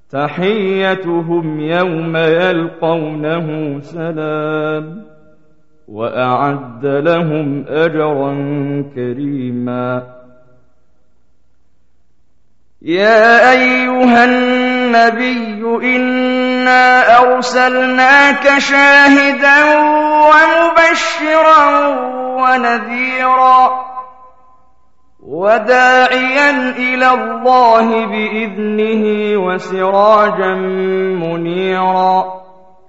تحيتهم يوم يلقونه سلام وأعد لهم أجرا كريما. يا أيها النبي إنا أرسلناك شاهدا ومبشرا ونذيرا وداعيا إلى الله بإذنه وسراجا منيرا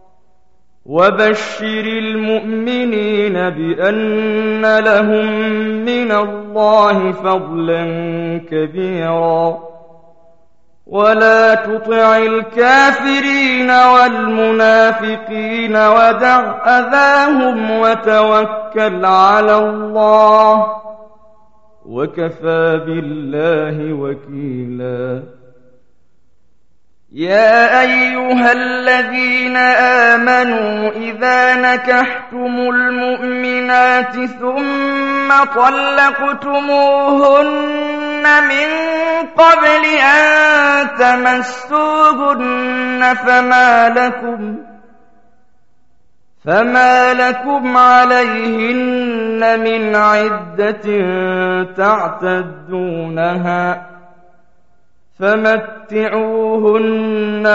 وبشر المؤمنين بأن لهم من الله فضلا كبيرا ولا تطع الكافرين والمنافقين ودع أذاهم وتوكل على الله وكفى بالله وكيلا. يا أيها الذين آمنوا إذا نكحتم المؤمنات ثم طلقتموهن من قبل أن تمسوهن فما لكم عليهن من عدة تعتدونها فمتعوهن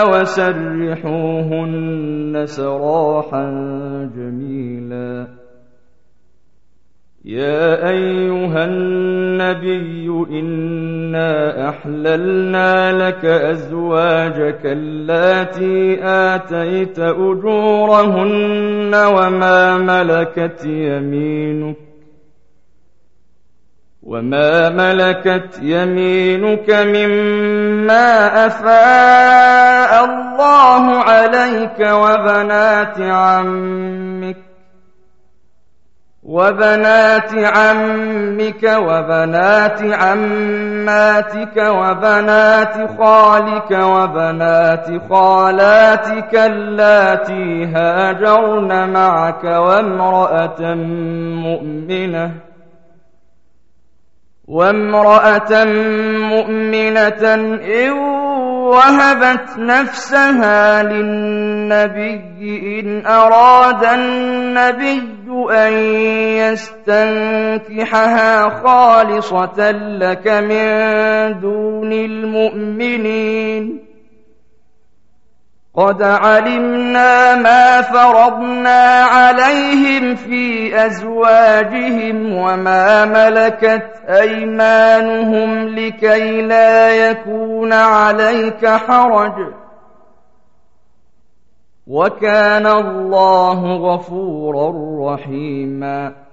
وسرحوهن سراحا جميلا. يا أيها النبي إنا أحللنا لك أزواجك اللاتي آتيت أجورهن وما ملكت يمينك مما أفاء الله عليك وبنات عمك وبنات عماتك وبنات خالك وبنات خالاتك اللاتي هاجرن معك وامرأة مؤمنة إن وهبت نفسها للنبي إن أراد النبي أن يستنكحها خالصة لك من دون المؤمنين. قد علمنا ما فرضنا عليهم في أزواجهم وما ملكت أيمانهم لكي لا يكون عليك حرج وكان الله غفورا رحيما.